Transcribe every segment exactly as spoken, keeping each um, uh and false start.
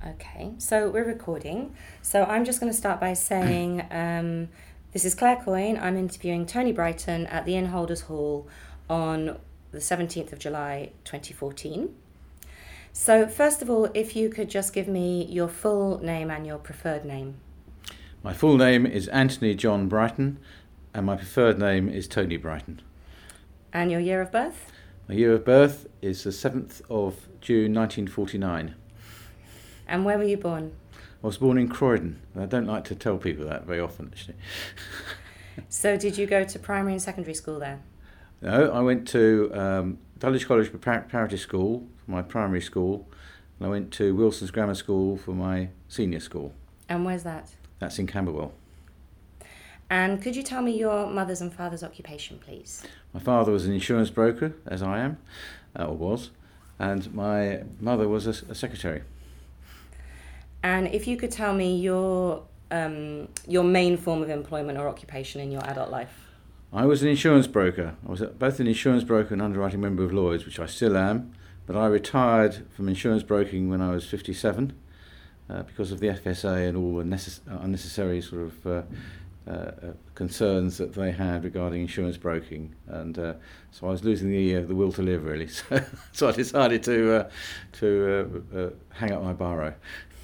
Okay, so we're recording. So I'm just going to start by saying um, this is Claire Coyne. I'm interviewing Tony Brighton at the Innholders Hall on the seventeenth of July twenty fourteen. So first of all, if you could just give me your full name and your preferred name. My full name is Anthony John Brighton and my preferred name is Tony Brighton. And your year of birth? My year of birth is the seventh of June nineteen forty-nine. And where were you born? I was born in Croydon. I don't like to tell people that very often, actually. So did you go to primary and secondary school there? No, I went to um, Dulwich College Preparatory School for my primary school, and I went to Wilson's Grammar School for my senior school. And where's that? That's in Camberwell. And could you tell me your mother's and father's occupation, please? My father was an insurance broker, as I am, uh, or was, and my mother was a, a secretary. And if you could tell me your um, your main form of employment or occupation in your adult life. I was an insurance broker. I was both an insurance broker and underwriting member of Lloyd's, which I still am, but I retired from insurance broking when I was fifty-seven uh, because of the F S A and all the necess- unnecessary sort of uh, uh, uh, concerns that they had regarding insurance broking. And uh, so I was losing the uh, the will to live, really. So, so I decided to, uh, to uh, uh, hang up my biro.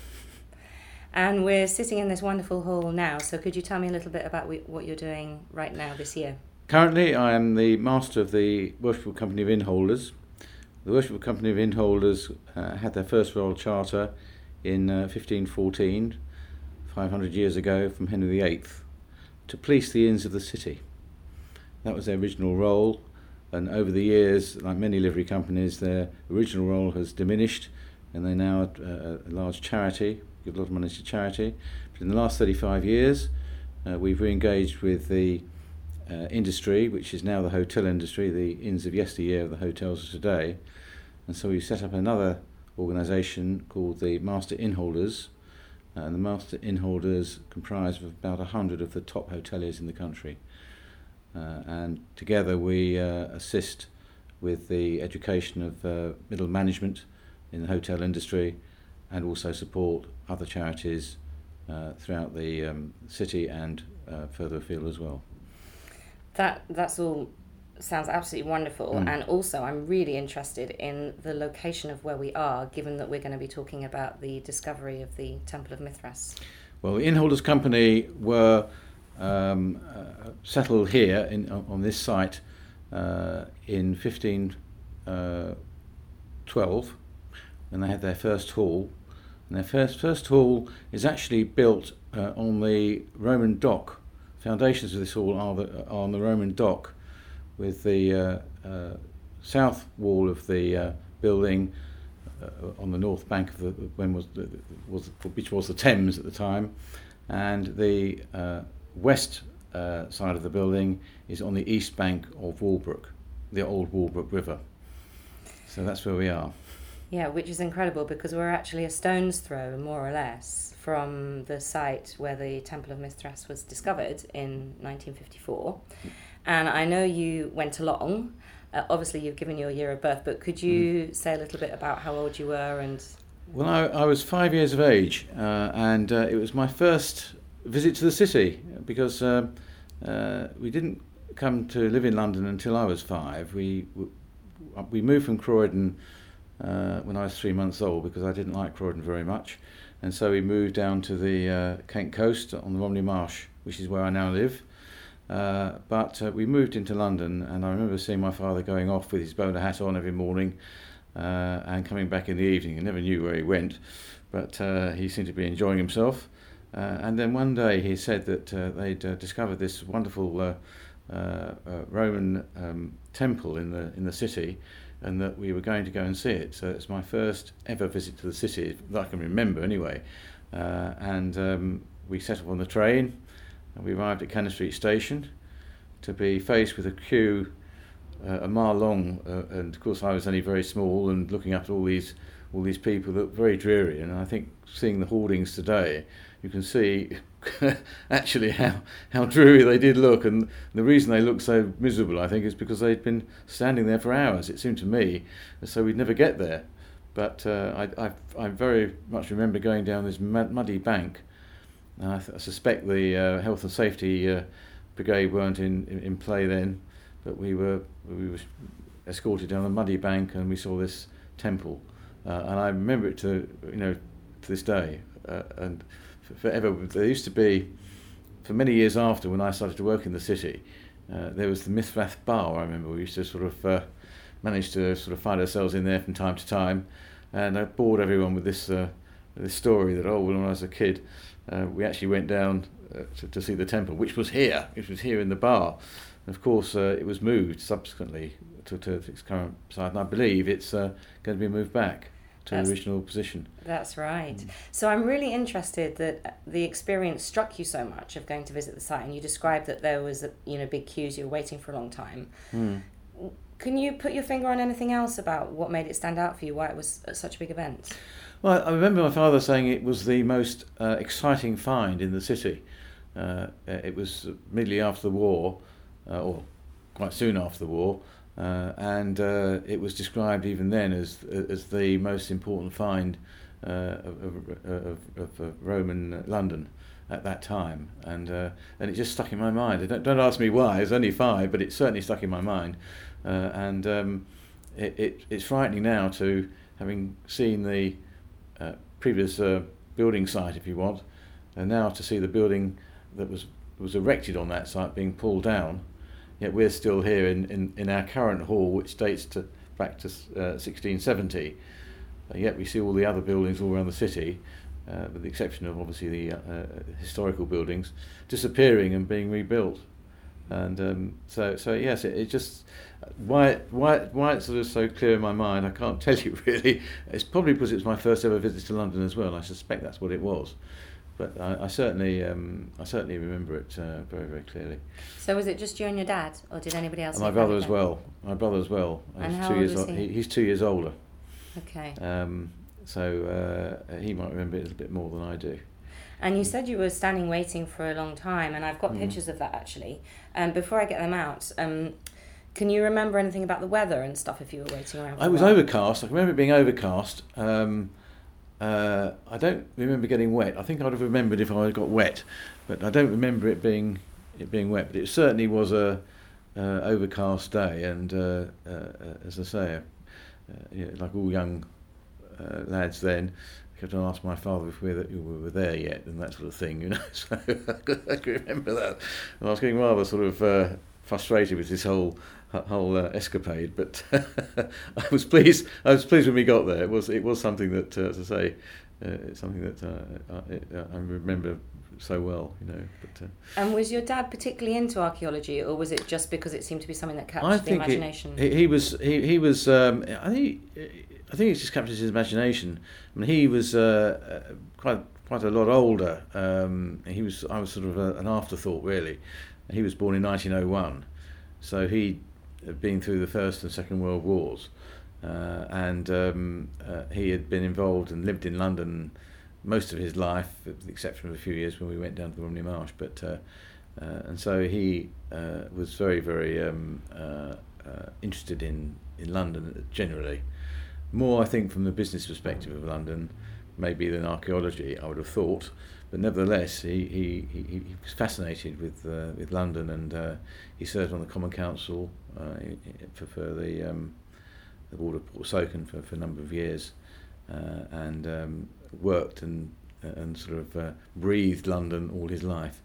And we're sitting in this wonderful hall now, so could you tell me a little bit about what you're doing right now this year? Currently, I am the master of the Worshipful Company of Innholders. The Worshipful Company of Innholders uh, had their first royal charter in uh, fifteen fourteen, five hundred years ago, from Henry the Eighth, to police the inns of the city. That was their original role, and over the years, like many livery companies, their original role has diminished, and they're now a, a large charity. Give a lot of money to charity, but in the last thirty-five years uh, we've re-engaged with the uh, industry, which is now the hotel industry, the inns of yesteryear, the hotels of today, and so we set up another organisation called the Master Innholders, uh, and the Master Innholders comprise of about a hundred of the top hoteliers in the country, uh, and together we uh, assist with the education of uh, middle management in the hotel industry, and also support other charities uh, throughout the um, city and uh, further afield as well. That that's all sounds absolutely wonderful, mm. And also I'm really interested in the location of where we are, given that we're going to be talking about the discovery of the Temple of Mithras. Well, the Innholders Company were um, uh, settled here in, on this site uh, in fifteen twelve, when they had their first hall. And their first first hall is actually built uh, on the Roman dock. Foundations of this hall are, the, are on the Roman dock, with the uh, uh, south wall of the uh, building uh, on the north bank of the when was, the, was which was the Thames at the time, and the uh, west uh, side of the building is on the east bank of Walbrook, the old Walbrook River. So that's where we are. Yeah, which is incredible because we're actually a stone's throw, more or less, from the site where the Temple of Mithras was discovered in nineteen fifty-four. And I know you went along. Uh, obviously, you've given your year of birth, but could you mm. say a little bit about how old you were? And Well, I, I was five years of age, uh, and uh, it was my first visit to the city, because uh, uh, we didn't come to live in London until I was five. We we moved from Croydon Uh, when I was three months old, because I didn't like Croydon very much, and so we moved down to the uh, Kent coast on the Romney Marsh, which is where I now live. Uh, but uh, we moved into London, and I remember seeing my father going off with his bowler hat on every morning uh, and coming back in the evening. I never knew where he went, but uh, he seemed to be enjoying himself. Uh, and then one day he said that uh, they'd uh, discovered this wonderful uh, uh, uh, Roman um, temple in the in the city, and that we were going to go and see it. So it's my first ever visit to the city that I can remember anyway. Uh, and um, we set up on the train, and we arrived at Cannon Street Station to be faced with a queue uh, a mile long, uh, and of course I was only very small, and looking up at all these all these people that were very dreary. And I think seeing the hoardings today, you can see actually how, how dreary they did look, and the reason they looked so miserable, I think, is because they'd been standing there for hours. It seemed to me as though we'd never get there. but uh, I, I I very much remember going down this muddy bank. And I, th- I suspect the uh, health and safety uh, brigade weren't in, in, in play then, but we were we were escorted down a muddy bank and we saw this temple, uh, and I remember it to you know to this day, uh, and forever. There used to be, for many years after when I started to work in the city, uh, there was the Mithrath Bar. I remember we used to sort of uh, manage to sort of find ourselves in there from time to time, and I bored everyone with this uh, this story that oh when I was a kid, uh, we actually went down uh, to, to see the temple, which was here, which was here in the bar. And of course, uh, it was moved subsequently to, to its current site, and I believe it's uh, going to be moved back to That's, the original position. That's right. Mm. So I'm really interested that the experience struck you so much of going to visit the site, and you described that there was a, you know big queues, you were waiting for a long time. Mm. Can you put your finger on anything else about what made it stand out for you, why it was such a big event? Well, I remember my father saying it was the most uh, exciting find in the city. Uh, it was immediately after the war, uh, or quite soon after the war, uh, and uh, it was described even then as as the most important find uh, of, of, of, of Roman London at that time, and uh, and it just stuck in my mind. Don't, don't ask me why. I was only five, but it certainly stuck in my mind, uh, and um, it, it it's frightening now to having seen the uh, previous uh, building site, if you want, and now to see the building that was was erected on that site being pulled down. Yet we're still here in, in, in our current hall, which dates to back to uh, sixteen seventy. Uh, yet we see all the other buildings all around the city, uh, with the exception of obviously the uh, uh, historical buildings, disappearing and being rebuilt. And um, so so yes, it, it just why why why it's sort of so clear in my mind, I can't tell you really. It's probably because it was my first ever visit to London as well. I suspect that's what it was. But I, I certainly, um, I certainly remember it uh, very, very clearly. So was it just you and your dad, or did anybody else? And my brother as well. My brother as well. And he's how two old years was he? he? He's two years older. Okay. Um, so uh, he might remember it a little bit more than I do. And you said you were standing waiting for a long time, and I've got mm. pictures of that actually. Um, before I get them out, um, can you remember anything about the weather and stuff if you were waiting around? For I was overcast. I remember it being overcast. Um, Uh, I don't remember getting wet. I think I'd have remembered if I had got wet, but I don't remember it being it being wet. But it certainly was a uh, overcast day, and uh, uh, as I say, uh, you know, like all young uh, lads then, I kept on asking my father if we were, we were there yet, and that sort of thing, you know. So I can remember that. And I was getting rather sort of uh, frustrated with this whole. whole uh, escapade, but I was pleased. I was pleased when we got there. It was it was something that, uh, as I say, uh, it's something that uh, I, I remember so well, you know. But, uh, and was your dad particularly into archaeology, or was it just because it seemed to be something that captured the imagination? He, he was he he was. Um, I think I think it just captured his imagination. I mean, he was uh, quite quite a lot older. Um, he was. I was sort of a, an afterthought, really. He was born in nineteen oh one, so he. Had been through the First and Second World Wars, uh, and um, uh, he had been involved and lived in London most of his life, with the exception of a few years when we went down to the Romney Marsh. But uh, uh, and so he uh, was very, very um, uh, uh, interested in, in London generally, more I think from the business perspective of London, maybe than archaeology. I would have thought. But nevertheless, he, he, he, he was fascinated with uh, with London, and uh, he served on the Common Council uh, for, for the um, the Board of Portsoken for, for a number of years, uh, and um, worked and and sort of uh, breathed London all his life.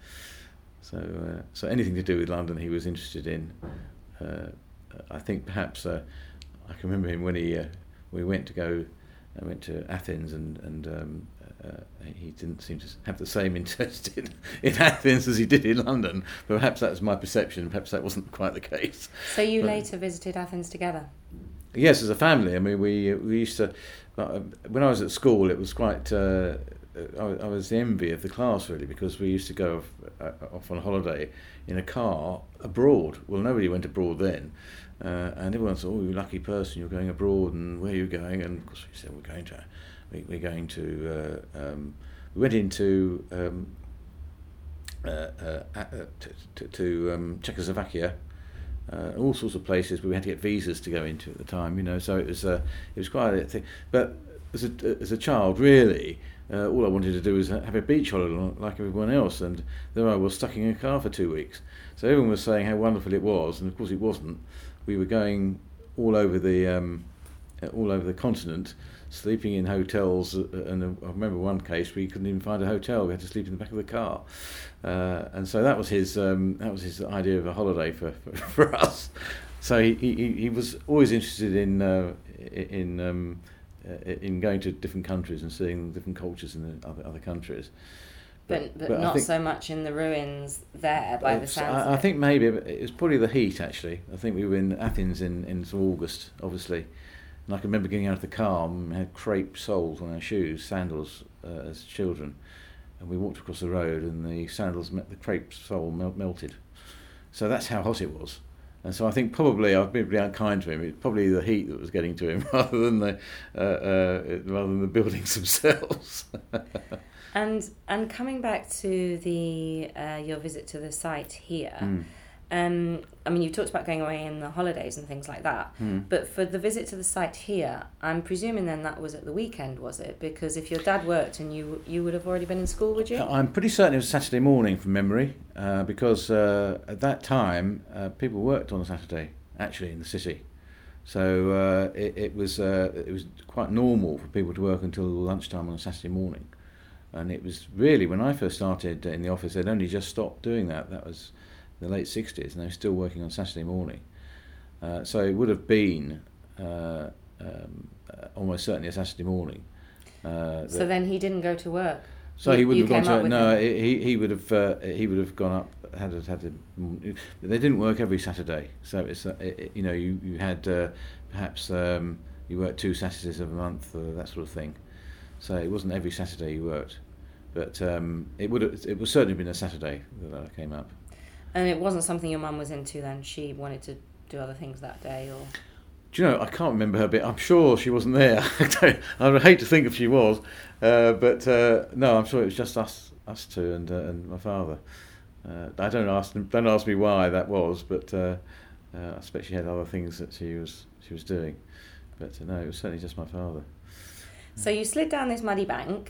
So uh, so anything to do with London, he was interested in. Uh, I think perhaps uh, I can remember him when he uh, we went to go. I went to Athens, and and um, uh, he didn't seem to have the same interest in, in Athens as he did in London. But perhaps that was my perception. Perhaps that wasn't quite the case. So you but, later visited Athens together? Yes, as a family. I mean, we we used to. Uh, when I was at school, it was quite. Uh, I, I was the envy of the class, really, because we used to go off, uh, off on holiday in a car abroad. Well, nobody went abroad then. Uh, and everyone said, "Oh, you lucky person! You're going abroad, and where are you going?" And of course, we said, "We're going to, we, we're going to." Uh, um, we went into um, uh, uh, uh, to, to, to um, Czechoslovakia, uh, all sorts of places where we had to get visas to go into at the time. You know, so it was uh, it was quite a thing. But as a as a child, really, uh, all I wanted to do was have a beach holiday like everyone else, and there I was stuck in a car for two weeks. So everyone was saying how wonderful it was, and of course it wasn't. We were going all over the um, all over the continent, sleeping in hotels, and I remember one case we couldn't even find a hotel. We had to sleep in the back of the car, uh, and so that was his um, that was his idea of a holiday for for, for us. So he, he he was always interested in uh, in um, in going to different countries and seeing different cultures in the other other countries. But, but, but not so much in the ruins there, by the sounds of it. I think maybe it was probably the heat, actually. I think we were in Athens in, in August, obviously. And I can remember getting out of the car and we had crepe soles on our shoes, sandals, uh, as children. And we walked across the road and the sandals, the crepe sole mel- melted. So that's how hot it was. And so I think probably, I've been really unkind to him, it's probably the heat that was getting to him rather than the, uh, uh, rather than the buildings themselves. And and coming back to the uh, your visit to the site here, mm. um, I mean, you talked about going away in the holidays and things like that, mm. but for the visit to the site here, I'm presuming then that was at the weekend, was it? Because if your dad worked and you you would have already been in school, would you? I'm pretty certain it was Saturday morning from memory, uh, because uh, at that time uh, people worked on a Saturday, actually, in the city. So uh, it, it was uh, it was quite normal for people to work until lunchtime on a Saturday morning. And it was really, when I first started in the office, they'd only just stopped doing that. That was the late sixties, and they were still working on Saturday morning. Uh, so it would have been uh, um, uh, almost certainly a Saturday morning. Uh, so then he didn't go to work. So you, he wouldn't have gone to. No, him. he he would have uh, he would have gone up. Had had to. They didn't work every Saturday, so it's uh, it, you know you you had uh, perhaps um, you worked two Saturdays of a month, or that sort of thing. So it wasn't every Saturday you worked. But um, it would have, it would certainly been a Saturday that I came up. And it wasn't something your mum was into then? She wanted to do other things that day, or? Do you know, I can't remember her bit. I'm sure she wasn't there. I would hate to think if she was, uh, but uh, no, I'm sure it was just us, us two, and uh, and my father. Uh, I don't ask don't ask me why that was, but uh, uh, I expect she had other things that she was she was doing. But uh, no, it was certainly just my father. So you slid down this muddy bank.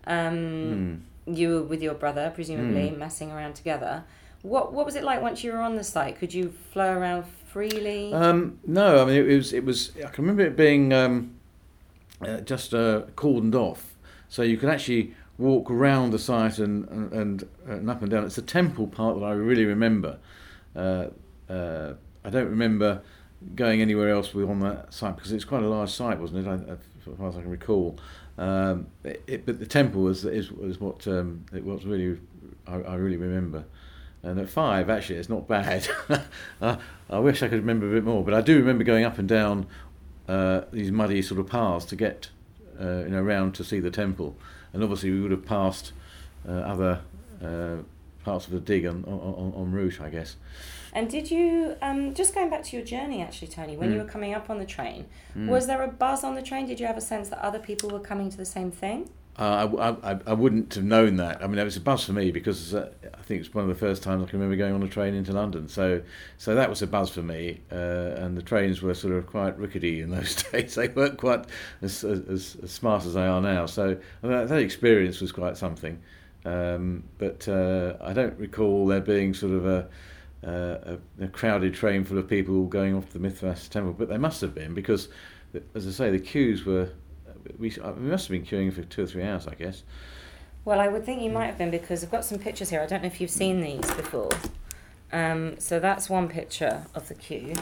Um, mm. You were with your brother, presumably, mm. messing around together. What what was it like once you were on the site? Could you flow around freely? Um, no, I mean it was it was. I can remember it being um, uh, just uh, cordoned off, so you could actually walk around the site and and, and, and up and down. It's the temple part that I really remember. Uh, uh, I don't remember going anywhere else on that site because it's quite a large site, wasn't it? I, as far as I can recall. Um, it, it, but the temple was is was what um, it was really I, I really remember. And at five, actually, it's not bad. I, I wish I could remember a bit more, but I do remember going up and down uh, these muddy sort of paths to get uh, you know around to see the temple. And obviously, we would have passed uh, other uh, parts of the dig on, on, on route, I guess. And did you, um, just going back to your journey actually, Tony, when mm. you were coming up on the train, mm. was there a buzz on the train? Did you have a sense that other people were coming to the same thing? Uh, I, I, I wouldn't have known that. I mean, it was a buzz for me because uh, I think it's one of the first times I can remember going on a train into London. So so that was a buzz for me. Uh, and the trains were sort of quite rickety in those days. They weren't quite as, as, as smart as they are now. So I mean, that experience was quite something. Um, but uh, I don't recall there being sort of a Uh, a, a crowded train full of people going off to the Mithras temple, but they must have been because, as I say, the queues were. We, we must have been queuing for two or three hours, I guess. Well, I would think you might have been because I've got some pictures here. I don't know if you've seen these before. Um, so that's one picture of the queue.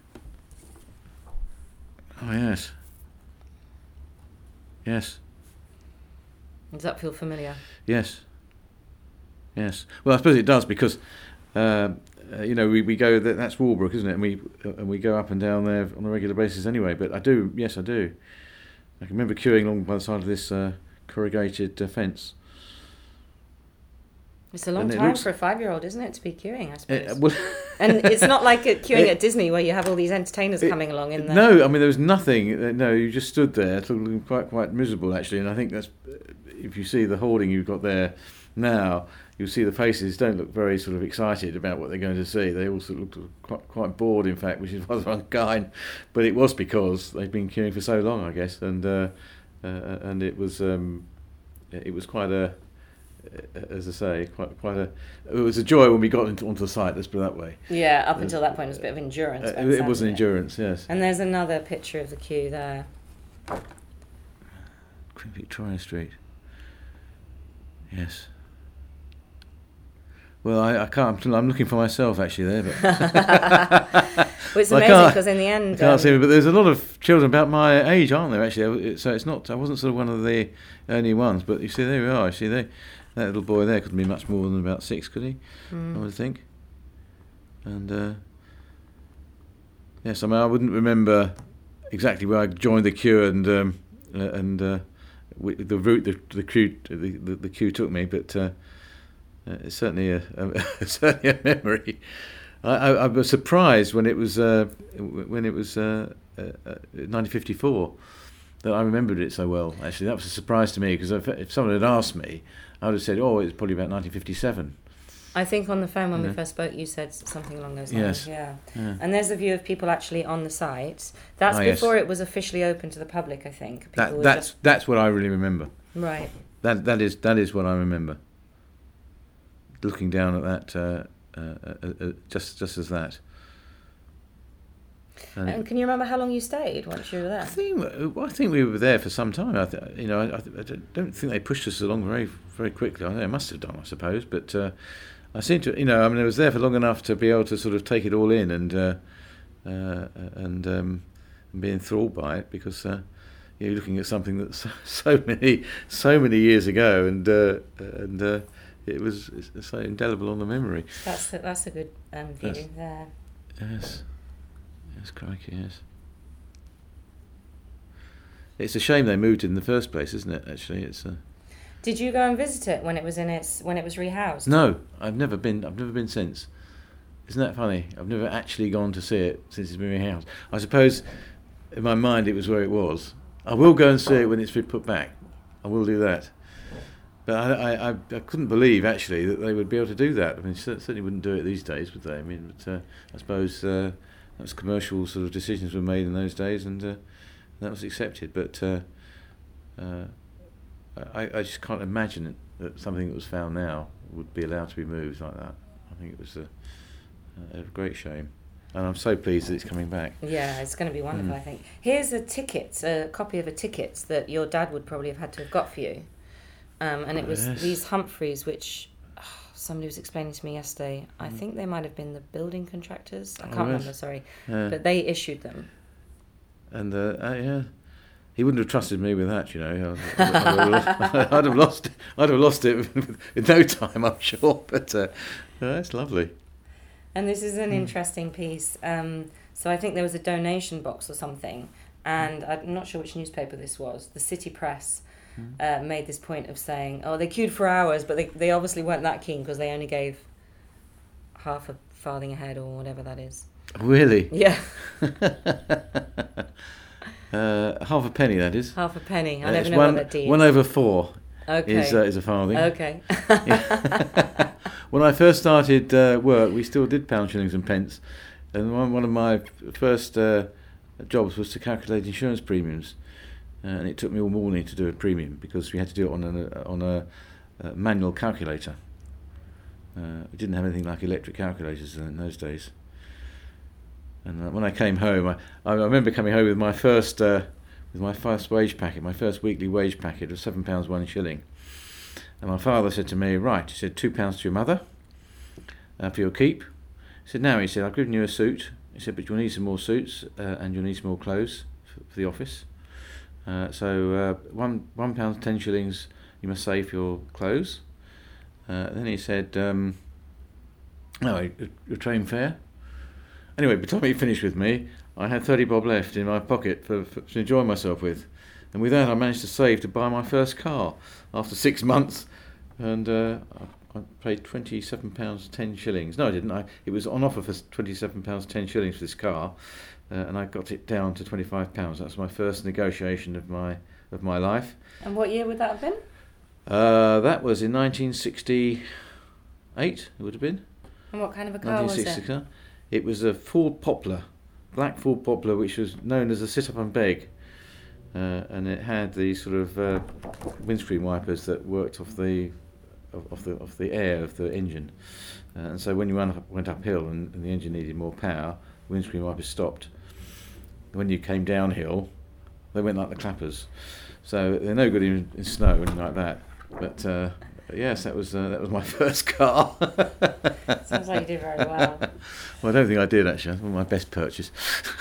Oh yes. Yes. Does that feel familiar? Yes. Yes. Well, I suppose it does because. Uh, Uh, you know, we, we go, that, that's Walbrook, isn't it? And we uh, and we go up and down there on a regular basis anyway. But I do, yes, I do. I can remember queuing along by the side of this uh, corrugated uh, fence. It's a long time looks, for a five-year-old, isn't it, to be queuing, I suppose? Uh, well, and it's not like queuing it, at Disney where you have all these entertainers it, coming along in there. No, I mean, there was nothing. No, you just stood there looking quite, quite miserable, actually. And I think that's, if you see the hoarding you've got there now, you'll see the faces don't look very sort of excited about what they're going to see. They all sort of looked quite, quite bored, in fact, which is rather unkind. But it was because they've been queuing for so long, I guess, and uh, uh, and it was um, it was quite a, as I say, quite quite a. It was a joy when we got into, onto the site. Let's put it that way. Yeah, up until that point, it was a bit of endurance. Uh, it, it was an endurance, yes. And there's another picture of the queue there. Queen Victoria Street. Yes. Well, I, I can't. I'm looking for myself actually there, but well, it's well, amazing because in the end, I can't um, see me. But there's a lot of children about my age, aren't there? Actually, so it's not. I wasn't sort of one of the only ones. But you see, there we are. You see, there, that little boy there couldn't be much more than about six, could he? Mm. I would think. And uh, yes, I mean, I wouldn't remember exactly where I joined the queue and um, uh, and uh, the route the the queue the, the, the queue took me, but. Uh, Uh, it's certainly a, a certainly a memory. I, I, I was surprised when it was uh, when it was uh, uh, nineteen fifty-four that I remembered it so well. Actually, that was a surprise to me because if, if someone had asked me, I would have said, "Oh, it's probably about nineteen fifty-seven." I think on the phone when yeah. we first spoke, you said something along those lines. Yes. Yeah. yeah. And there's a view of people actually on the site. That's oh, before yes. it was officially open to the public. I think. People That, that's just... that's what I really remember. Right. That that is that is what I remember. Looking down at that, uh, uh, uh, uh, just just as that. And, and can you remember how long you stayed once you were there? I think I think we were there for some time. I th- you know, I, I don't think they pushed us along very very quickly. I think they must have done, I suppose. But uh, I seem to, you know, I mean, I was there for long enough to be able to sort of take it all in and uh, uh, and, um, and be enthralled by it because uh, you're looking at something that's so, so many so many years ago and uh, and. Uh, It was it's so indelible on the memory. That's a, that's a good um, view yes. there. Yes, yes, crikey, yes. It's a shame they moved it in the first place, isn't it? Actually, it's. A... Did you go and visit it when it was in its when it was rehoused? No, I've never been. I've never been since. Isn't that funny? I've never actually gone to see it since it's been rehoused. I suppose, in my mind, it was where it was. I will go and see it when it's been put back. I will do that. But I, I, I couldn't believe actually that they would be able to do that. I mean, certainly wouldn't do it these days, would they? I mean, but, uh, I suppose uh, those commercial sort of decisions were made in those days, and uh, that was accepted. But uh, uh, I, I just can't imagine that something that was found now would be allowed to be moved like that. I think it was a, a great shame, and I'm so pleased that it's coming back. Yeah, it's going to be wonderful. Mm. I think. Here's a ticket, a copy of a ticket that your dad would probably have had to have got for you. Um, and it was yes. these Humphreys, which oh, somebody was explaining to me yesterday. I think they might have been the building contractors. I can't oh, yes. remember, sorry. Yeah. But they issued them. And, uh, uh, yeah, he wouldn't have trusted me with that, you know. I'd, I'd, I'd have lost it. I'd have lost it in no time, I'm sure. But uh, that's lovely. And this is an mm. interesting piece. Um, so I think there was a donation box or something. And I'm not sure which newspaper this was. The City Press. Uh, made this point of saying, oh, they queued for hours, but they, they obviously weren't that keen because they only gave half a farthing a head or whatever that is. Really? Yeah. uh, half a penny, that is. Half a penny. I uh, never know one, what that is. One over four okay. is, uh, is a farthing. Okay. When I first started uh, work, we still did pounds, shillings and pence. And one, one of my first uh, jobs was to calculate insurance premiums. Uh, and it took me all morning to do a premium because we had to do it on a on a, a manual calculator. Uh, we didn't have anything like electric calculators in those days. And uh, when I came home, I, I remember coming home with my first uh, with my first wage packet, my first weekly wage packet of seven pounds one shilling. And my father said to me, "Right," he said, two pounds to your mother uh, for your keep." He said, "Now," he said, "I've given you a suit." He said, "But you'll need some more suits uh, and you'll need some more clothes for, for the office. Uh, so uh, one one pound ten shillings you must save for your clothes." Uh, then he said, um, "No, your, your train fare." Anyway, by the time he finished with me, I had thirty bob left in my pocket for, for to enjoy myself with, and with that I managed to save to buy my first car after six months, and uh, I, I paid twenty seven pounds ten shillings. No, I didn't. I it was on offer for twenty seven pounds ten shillings for this car. Uh, and I got it down to twenty-five pounds. That was my first negotiation of my of my life. And what year would that have been? Uh, that was in nineteen sixty. eight, it would have been. And what kind of a car was it? Car. It was a Ford Poplar, black Ford Poplar, which was known as a sit-up and beg. Uh, and it had these sort of uh, windscreen wipers that worked off the off the off the air of the engine. Uh, and so when you went, up, went uphill and, and the engine needed more power, the windscreen wipers stopped. When you came downhill, they went like the clappers. So they're no good in, in snow or anything like that. But uh, yes, that was uh, that was my first car. Sounds like you did very well. Well, I don't think I did actually. It was my best purchase.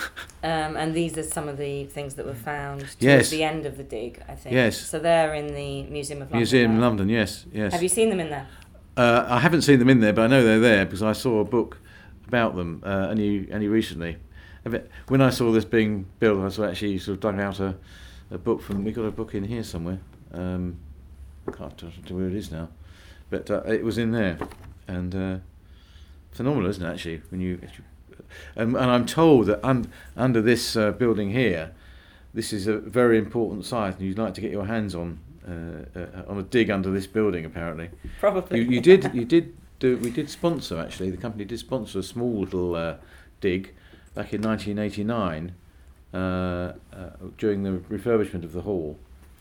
Um, and these are some of the things that were found towards yes. the end of the dig, I think. Yes. So they're in the Museum of London. Museum in right? London, yes, yes. Have you seen them in there? Uh, I haven't seen them in there, but I know they're there because I saw a book about them uh, only only recently. When I saw this being built, I saw actually sort of dug out a, a book from. We got a book in here somewhere. Um, I can't tell where it is now, but uh, it was in there, and uh, phenomenal, isn't it? Actually, when you, and, and I'm told that un, under this uh, building here, this is a very important site, and you'd like to get your hands on uh, uh, on a dig under this building. Apparently, probably. You, you did. You did. Do, we did sponsor actually. The company did sponsor a small little uh, dig back in nineteen eighty-nine uh, uh, during the refurbishment of the hall.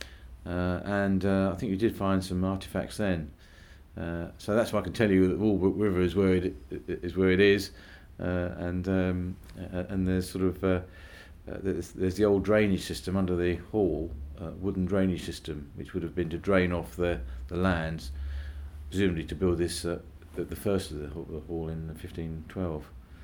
Uh, and uh, I think you did find some artefacts then. Uh, so that's why I can tell you that Walbrook River is where it is where it is, uh, and um, uh, and there's sort of uh, uh, there's, there's the old drainage system under the hall, uh, wooden drainage system, which would have been to drain off the, the lands, presumably to build this uh, the, the first of the hall, the hall in fifteen twelve.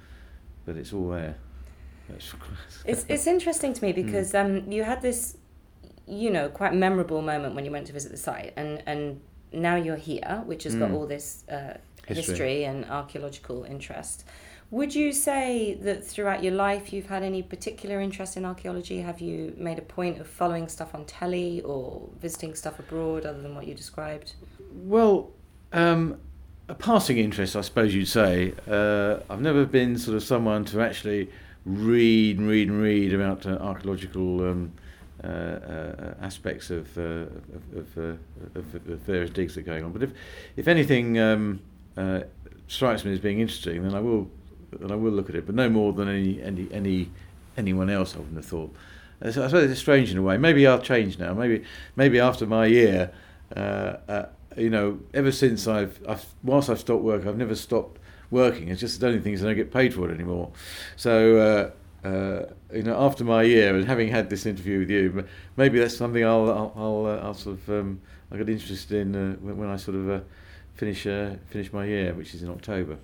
But it's all there. That's it's it's interesting to me because mm. um, you had this, you know, quite memorable moment when you went to visit the site, and, and now you're here, which has mm. got all this uh, history. history and archaeological interest. Would you say that throughout your life you've had any particular interest in archaeology? Have you made a point of following stuff on telly or visiting stuff abroad other than what you described? Well, um, a passing interest, I suppose you'd say. Uh, I've never been sort of someone to actually read and read and read about uh, archaeological um, uh, uh, aspects of, uh, of, of, uh, of, of various digs that are going on. But if, if anything um, uh, strikes me as being interesting, then I will, then I will look at it. But no more than any any any anyone else I wouldn't have thought. Uh, so I suppose it's strange in a way. Maybe I'll change now. Maybe maybe after my year, uh, uh, you know, ever since I've, I've whilst I've stopped work, I've never stopped working. It's just the only thing is I don't get paid for it anymore. So. Uh, Uh, you know, after my year and having had this interview with you, maybe that's something I'll I'll I'll, uh, I'll sort of um, I get interested in uh, when, when I sort of uh, finish uh, finish my year, which is in October.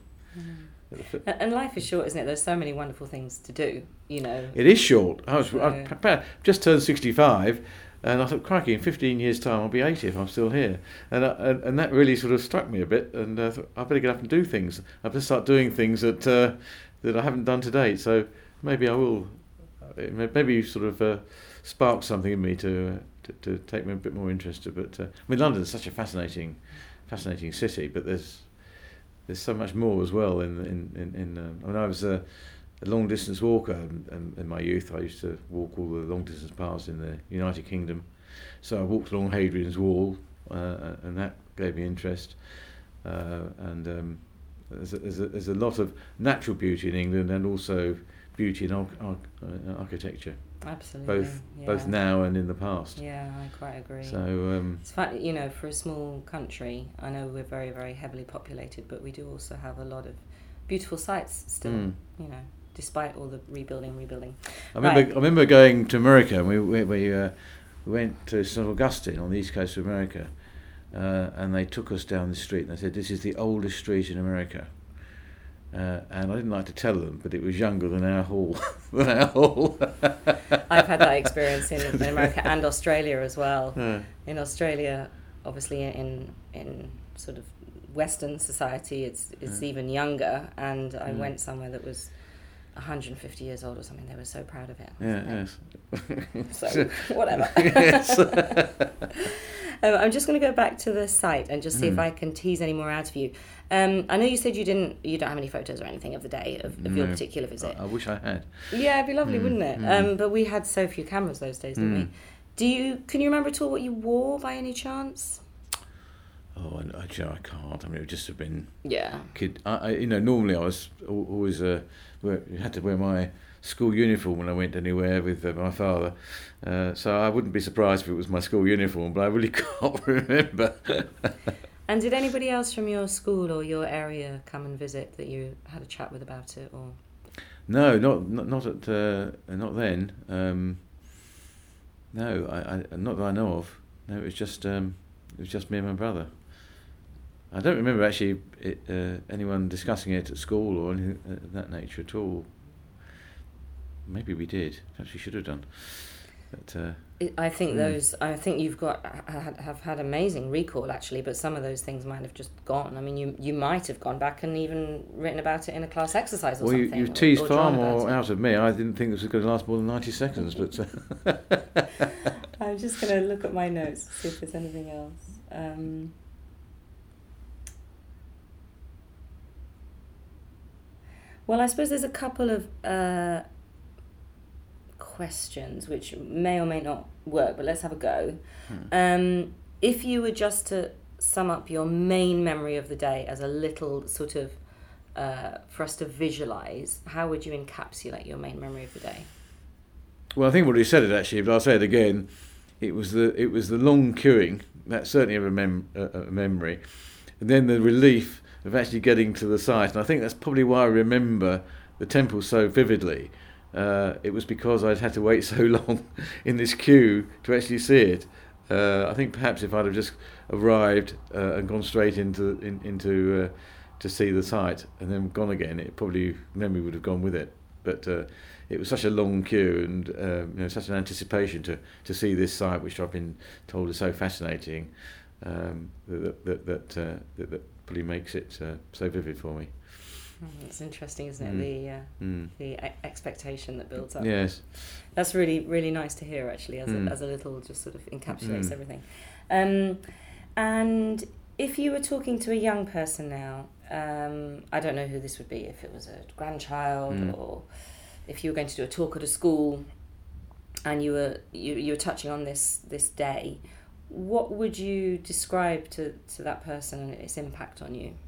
Mm. And life is short, isn't it? There's so many wonderful things to do. You know, it is short. I was so. I've just turned sixty-five, and I thought, crikey, in fifteen years' time I'll be eighty if I'm still here, and I, and, and that really sort of struck me a bit. And I thought I better get up and do things. I better start doing things that uh, that I haven't done to date. So. Maybe I will. Maybe you sort of uh, sparked something in me to, to to take me a bit more interested. But uh, I mean, London is such a fascinating, fascinating city. But there's there's so much more as well. In in in, in uh, when I was a, a long distance walker in, in my youth, I used to walk all the long distance paths in the United Kingdom. So I walked along Hadrian's Wall, uh, and that gave me interest. Uh, and um, there's a, there's a, there's a lot of natural beauty in England, and also beauty in arch- arch- uh, architecture. Absolutely. Both yeah. both now and in the past. Yeah, I quite agree. So um, it's fun, you know, for a small country, I know we're very, very heavily populated, but we do also have a lot of beautiful sites still, mm. you know, despite all the rebuilding, rebuilding. I remember right. I remember going to America, and we we, we, uh, we went to Saint Augustine on the east coast of America, uh, and they took us down the street, and they said, this is the oldest street in America. Uh, and I didn't like to tell them, but it was younger than our hall. than our hall. I've had that experience in, in America and Australia as well. Yeah. In Australia, obviously, in in sort of Western society, it's it's yeah. even younger. And I yeah. went somewhere that was one hundred fifty years old or something. They were so proud of it. Yeah, yes. So whatever. Yes. um, I'm just going to go back to the site and just see mm. if I can tease any more out of you. Um, I know you said you didn't, you don't have any photos or anything of the day of, of no, your particular visit. I, I wish I had. Yeah, it'd be lovely, mm, wouldn't it? Mm. Um, but we had so few cameras those days, didn't mm. we? Do you? Can you remember at all what you wore by any chance? Oh, Oh, I, I, you know, I can't. I mean, it would just have been. Yeah. Kid, I, I, you know, normally I was al- always uh, wear, had to wear my school uniform when I went anywhere with uh, my father. Uh, so I wouldn't be surprised if it was my school uniform, but I really can't remember. And did anybody else from your school or your area come and visit that you had a chat with about it, or? No, not not not at uh, not then. Um, no, I, I not that I know of. No, it was just um, it was just me and my brother. I don't remember actually it, uh, anyone discussing it at school or anything of that nature at all. Maybe we did. Perhaps we should have done. But uh, It, I think mm. those. I think you've got ha- have had amazing recall actually, but some of those things might have just gone. I mean, you you might have gone back and even written about it in a class exercise or well, something. you, you've or, teased or far drawn about more it. out of me. I didn't think this was going to last more than ninety seconds, but. Uh, I'm just going to look at my notes, see if there's anything else. Um, well, I suppose there's a couple of uh, questions which may or may not work, but let's have a go. Hmm. Um, if you were just to sum up your main memory of the day as a little sort of, uh, for us to visualise, how would you encapsulate your main memory of the day? Well, I think what he said it actually, but I'll say it again. It was the it was the long queuing. That's certainly a, mem- a, a memory, and then the relief of actually getting to the site. And I think that's probably why I remember the temple so vividly. Uh, it was because I'd had to wait so long in this queue to actually see it. Uh, I think perhaps if I'd have just arrived uh, and gone straight into in, into uh, to see the site and then gone again, it probably memory would have gone with it. But uh, it was such a long queue and uh, you know, such an anticipation to, to see this site, which I've been told is so fascinating, um, that that that, uh, that that probably makes it uh, so vivid for me. Mm, it's interesting, isn't it? Mm. The uh, Mm. the e- expectation that builds up. Yes. That's really really nice to hear. Actually, as Mm. a, as a little just sort of encapsulates Mm. everything. Um, and if you were talking to a young person now, um, I don't know who this would be. If it was a grandchild Mm. or if you were going to do a talk at a school, and you were you, you were touching on this this day, what would you describe to, to that person and its impact on you?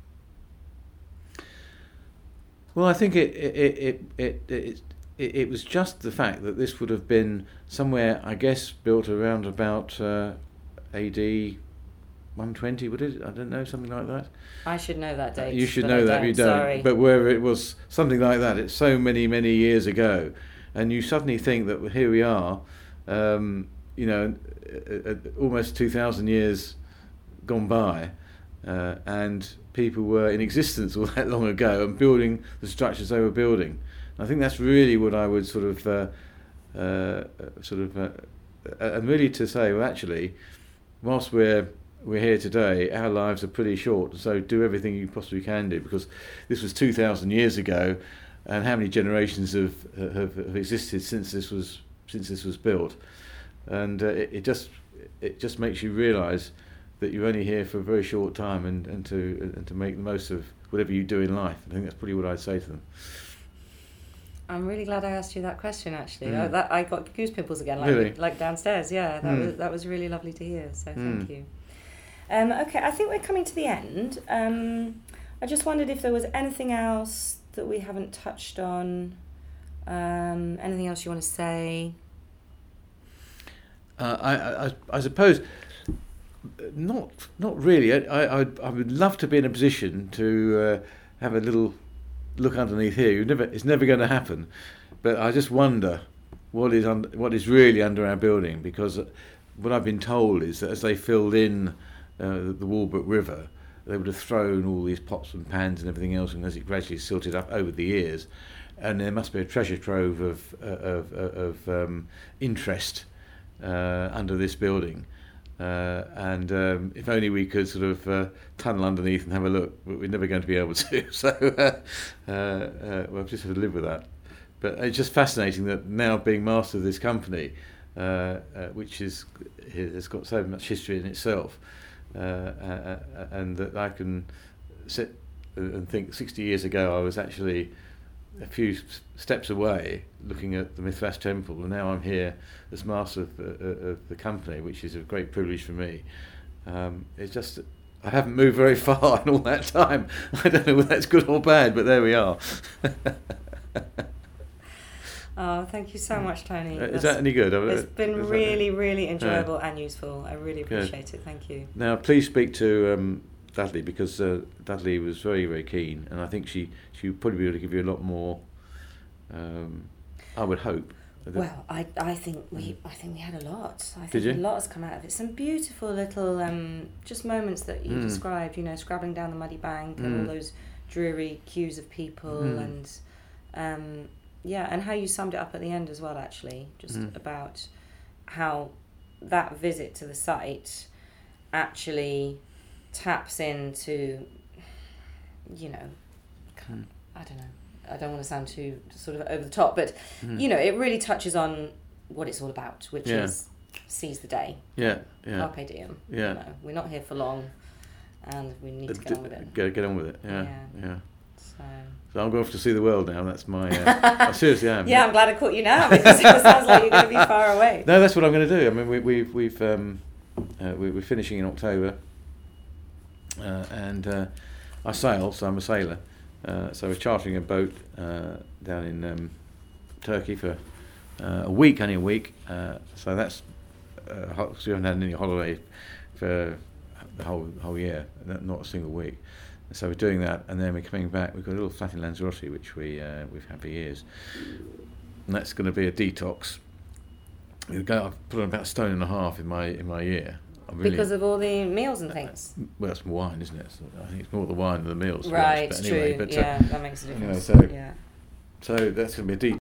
Well, I think it it it it it, it, it was just the fact that this would have been somewhere, I guess, built around about uh, A D one twenty, would it? I don't know, something like that. I should know that date. You should but know I that, don't. you don't. Sorry. But wherever it was, something like that, it's so many, many years ago. And you suddenly think that here we are, um, you know, uh, uh, almost two thousand years gone by, uh, and people were in existence all that long ago and building the structures they were building. And I think that's really what I would sort of, uh, uh, sort of, uh, and really to say, well, actually, whilst we're we're here today, our lives are pretty short, so do everything you possibly can do, because this was two thousand years ago, and how many generations have, have, have existed since this was since this was built, and uh, it, it just it just makes you realise that you're only here for a very short time, and, and to and to make the most of whatever you do in life. I think that's probably what I'd say to them. I'm really glad I asked you that question. Actually, Mm. I, that I got goose pimples again, like Really? like downstairs. Yeah, that Mm. was that was really lovely to hear. So Mm. thank you. Um, okay, I think we're coming to the end. Um, I just wondered if there was anything else that we haven't touched on. Um, anything else you want to say? Uh, I, I I suppose not not really. I I I would love to be in a position to uh, have a little look underneath here. You never it's never going to happen, but I just wonder what is under, what is really under our building, because what I've been told is that as they filled in uh, the Walbrook River, they would have thrown all these pots and pans and everything else, and as it gradually silted up over the years, and there must be a treasure trove of uh, of, of um, interest uh, under this building. Uh, and um, if only we could sort of uh, tunnel underneath and have a look, but we're never going to be able to. So uh, uh, we'll just have to live with that. But it's just fascinating that now being master of this company, uh, uh, which is has got so much history in itself, uh, uh, and that I can sit and think sixty years ago I was actually a few steps away looking at the Mithras Temple, and now I'm here as master of, uh, of the company, which is a great privilege for me. Um, it's just I haven't moved very far in all that time. I don't know whether that's good or bad, but there we are. Oh, thank you so much, Tony. Uh, Is that any good? It's been Is that- really, really enjoyable and useful. I really Good. appreciate it. Thank you. Now, please speak to um, Dudley, because uh, Dudley was very, very keen, and I think she she would probably be able to give you a lot more. Um, I would hope. Well, I, I think we I think we had a lot. I Did think you? a lot has come out of it. Some beautiful little um, just moments that you Mm. described. You know, scrabbling down the muddy bank and Mm. all those dreary queues of people Mm. and um, yeah, and how you summed it up at the end as well. Actually, just Mm. about how that visit to the site actually taps into, you know, Mm. I don't know. I don't want to sound too sort of over the top, but Mm. you know, it really touches on what it's all about, which Yeah. is seize the day, Yeah, yeah, carpe diem. yeah. You know, we're not here for long, and we need to get on with it. Get, get on with it. Yeah, Yeah. yeah. So. So I'm going off to see the world now. That's my. Uh, I seriously am. Yeah, I'm glad I caught you now because it sounds like you're going to be far away. No, that's what I'm going to do. I mean, we, we've we've um, uh, we, we're finishing in October, uh, and uh, I sail, so I'm a sailor. Uh, so we're chartering a boat uh, down in um, Turkey for uh, a week, only a week. Uh, so that's uh, ho- so we haven't had any holiday for the whole whole year, not not a single week. So we're doing that, and then we're coming back. We've got a little flat in Lanzarote, which we uh, we've had for years, and that's going to be a detox. We've got, I've put on about a stone and a half in my in my year. I'm really, Because of all the meals and things. well, it's wine, isn't it? So I think it's more the wine than the meals. to be Right, honest, it's but anyway, true. But, uh, Yeah, that makes a anyway, difference. so- yeah. So that's going to be a detox.